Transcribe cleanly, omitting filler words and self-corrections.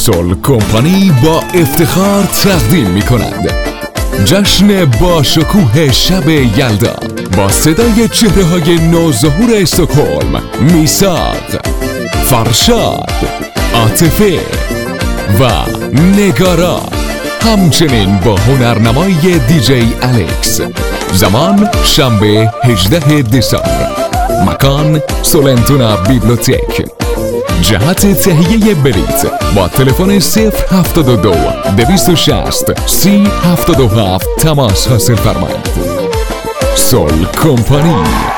سول کمپانی با افتخار تقدیم می کند جشن با شکوه شب یلدا با صدای چهره‌های نوظهور استکهلم، میثاق، فرشاد، عاطفه و نگارا، همچنین با هنرنمای دیجی الکس. زمان شنبه 18 دسامبر. مکان سولنتونا بیبلوتک. جهت تهیه بلیط با تلفن 072 260 3077 تماس حاصل فرمایید. سول کمپانی.